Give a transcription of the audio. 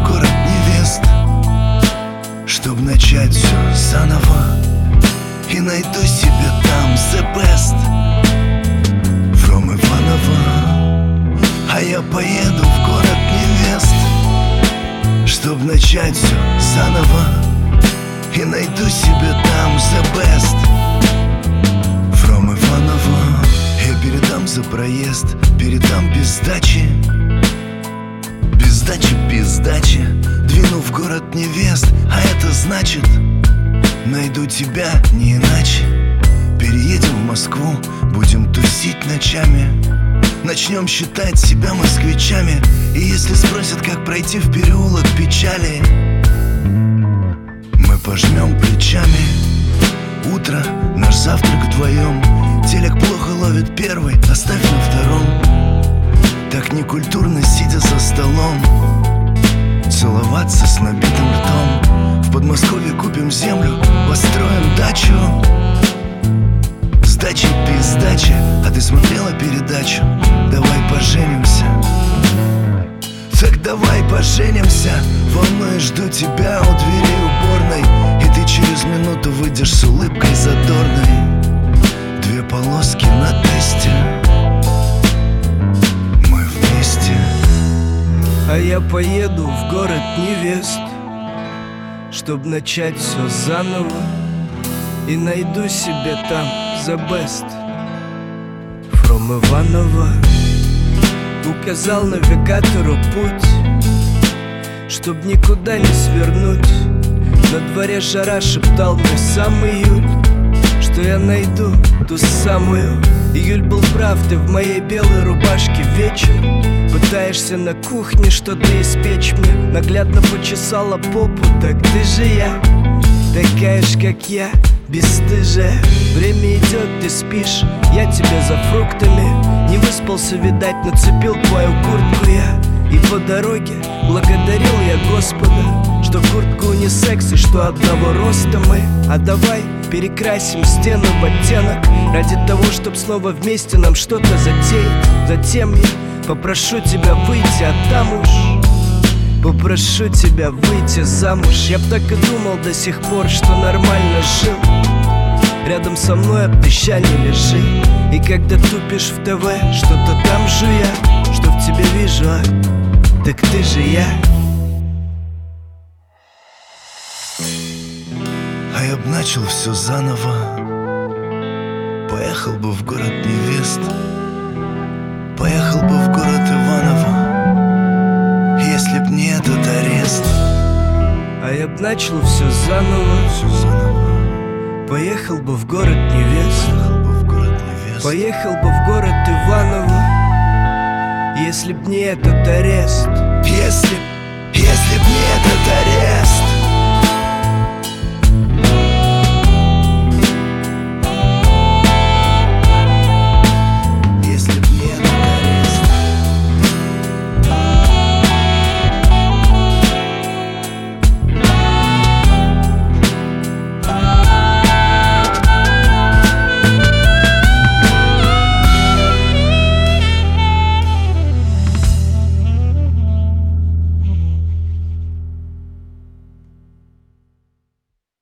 в город невест, чтоб начать все заново. И найду себе там the best from Иваново. А я поеду в город невест, чтоб начать все заново. И найду себе там the best from Иваново. Я передам за проезд, передам без сдачи. Без сдачи, без сдачи двину в город невест. А это значит, найду тебя не иначе. Переедем в Москву, будем тусить ночами. Начнем считать себя москвичами. И если спросят, как пройти в переулок печали, мы пожмем плечами. Утро, наш завтрак вдвоем. Телек плохо ловит первый, оставь на втором. Так некультурно, сидя за столом, целоваться с набитым ртом. В Подмосковье купим землю, построим дачу. Сдачи без сдачи. А ты смотрела передачу «Давай поженимся»? Так давай поженимся. Волнуюсь, жду тебя у двери уборной. И ты через минуту выйдешь с улыбкой задорной. Две полоски на тесте, мы вместе. А я поеду в город невест, чтоб начать все заново. И найду себе там the best from Иваново. Указал навигатору путь, чтоб никуда не свернуть. На дворе жара, шептал мне сам июль, что я найду ту самую. Июль был прав, ты в моей белой рубашке вечер. Пытаешься на кухне что-то испечь мне. Наглядно почесала попу, так ты же я. Такая ж, как я, бесстыжая. Время идет, ты спишь, я тебе за фруктами. Не выспался, видать, нацепил твою куртку я. И по дороге благодарил я Господа, что куртка унисекс и что одного роста мы. А давай перекрасим стену в оттенок, ради того, чтоб снова вместе нам что-то затеять. Затем я попрошу тебя выйти, а там уж попрошу тебя выйти замуж. Я б так и думал до сих пор, что нормально жил. Рядом со мной обещание лежи. И когда тупишь в ТВ, что-то там жуя, что в тебе вижу, а так ты же я. А я б начал все заново. Поехал бы в город невест, поехал бы в город Иваново, если б не этот арест. А я б начал все заново. Поехал бы в город невест, поехал бы в город Иваново, если б не этот арест. Если б